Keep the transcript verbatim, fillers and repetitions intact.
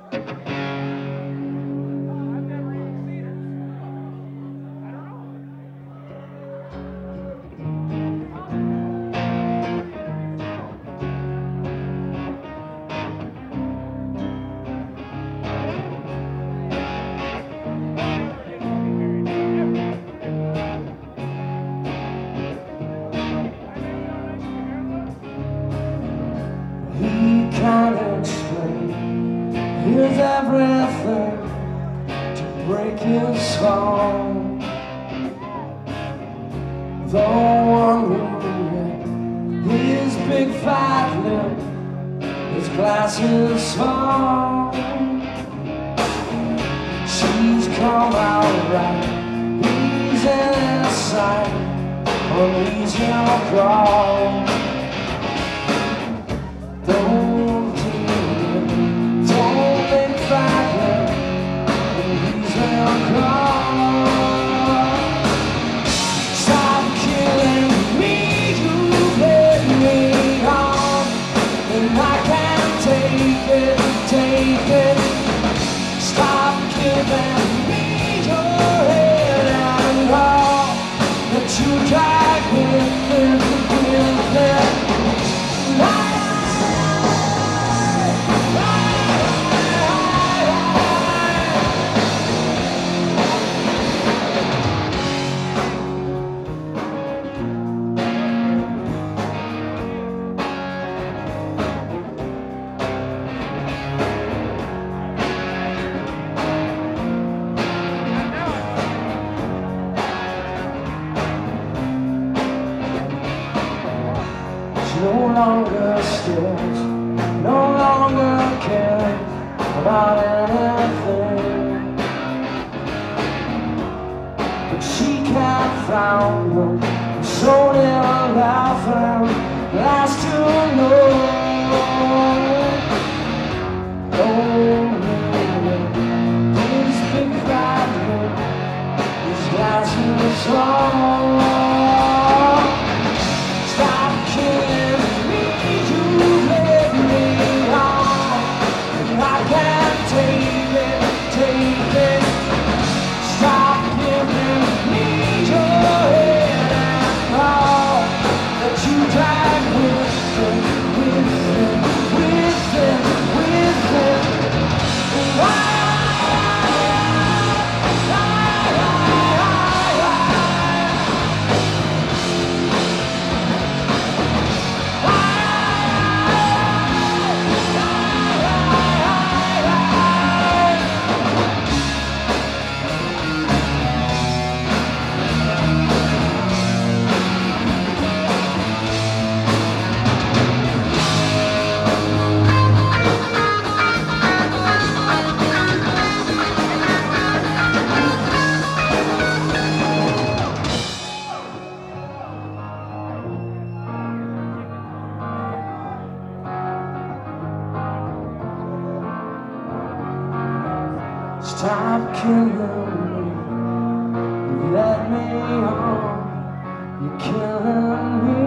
Can't explain. Here's everything to break his heart. Though wondering his big fat lip, his glasses on. She's come out right. He's in his sight. Uneasy or crawl. Don't no longer stares, no longer cares about anything. But she can't find them, so they'll laugh and last to know. Oh, his big fat lip, his glasses on. Stop killing. Stop killing me, you let me on, you're killing me.